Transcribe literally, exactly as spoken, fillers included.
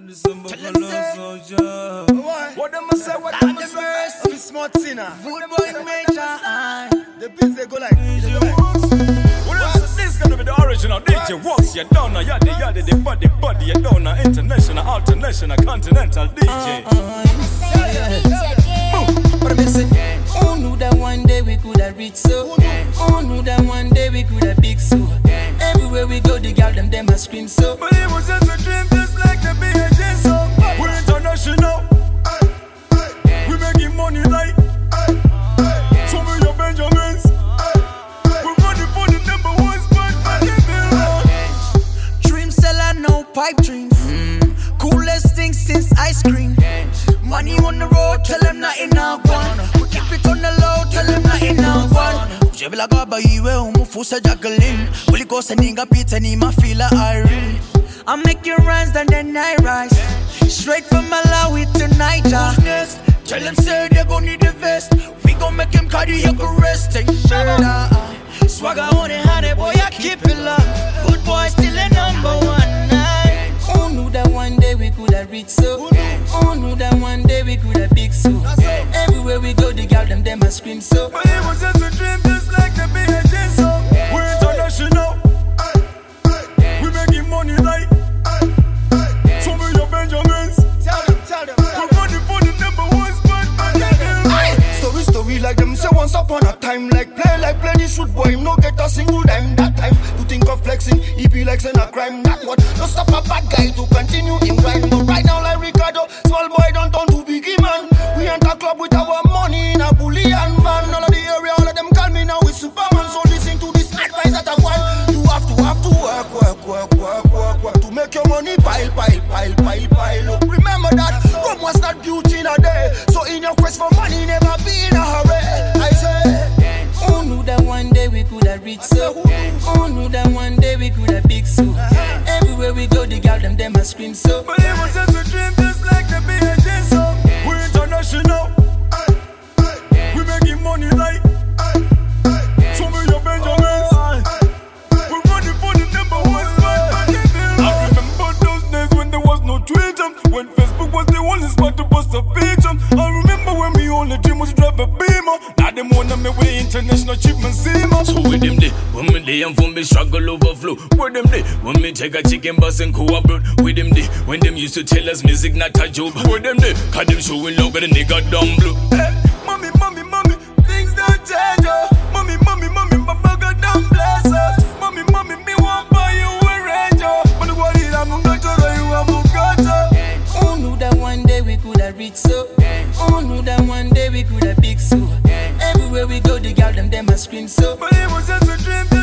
What them a say, what them a say? Be smart sinner. Food boy major. The beats they go like this. This gonna be the original D J Walks, you don't know, yaddy yaddy, the body body, you don't know, international, international, continental D J. But I'm missing. Who knew that one day we could have reached so? Who knew that one day we could have big so? Everywhere we go, the girl them them a scream so. But it was just a dream, just like the B H S so. We're international. We making money like. Show me your Benjamins. We're running for the number one spot. Dream seller, no pipe dreams. Mm. Coolest thing since ice cream. Money on the road, tell them not in our one. We keep it on the low, tell them not in our one. Jebila gaba iwe umufusa juggling. Will go sending a pizza ni mafila Irene. I'm making runs and then I rise. Straight from Malawi to Niger. Tell them sir they gon' need the vest. We gon' make him cardiac arrest. Swagger on it, honey boy, I keep it low. Good boy still a number one. Who knew that one day we could have reached so? Who knew that one day we could have big so? Everywhere we go, the girl them them a scream so. But it was just a dream, just like the B H S so. We're international. We making money like. Show me your Benjamins. Tell them, tell them, tell We're running for the number one spot. Story, story like them say once upon a time. Like play, like play this shoot boy, him no get a single dime. That time to think of flexing, he be like saying a crime. That what, no stop a bad guy to continue in grind. But right now like Ricardo, small boy don't turn to biggie man. We enter club with our money in a bullion van. All of the area, all of them call me now with Superman. So listen to this advice that I want. You have to, have to work, work, work, work, work, work to make your money pile, pile, pile, pile, pile up. Remember that Rome was not built in a day. So in your quest for money, never be in a hurry. I say, who knew that one day we could have reached so? Who knew that one day we could have big so? Everywhere we go, the girl them them a scream so. But it was just a dream, just like the B H S so. We're international. We making money like. Show me your Benjamins. We're running for the number one spot. I remember those days when there was no Twitter, when Facebook was the only spot to post a picture. I remember when me only dream was to drive a Beamer. Now them wanna me with international achievement seamer. So with them day, when me day and for me struggle overflow. With them day, when me take a chicken bus and go abroad. With them day, when them used to tell us music not a job. With them day, cause them showing love with a nigga dumb blue. Hey, mommy, mommy, mommy, things don't change, oh. Mommy, mommy, mommy, my bugger don't bless us. Mommy, mommy, me want buy you a Range, oh. But the world is I'm gonna tell you I'm gonna cut. Who knew that one day we could have reached so? Who knew that one day we could have big so? Everywhere we go, the girl them them a scream so. But it was just a dream.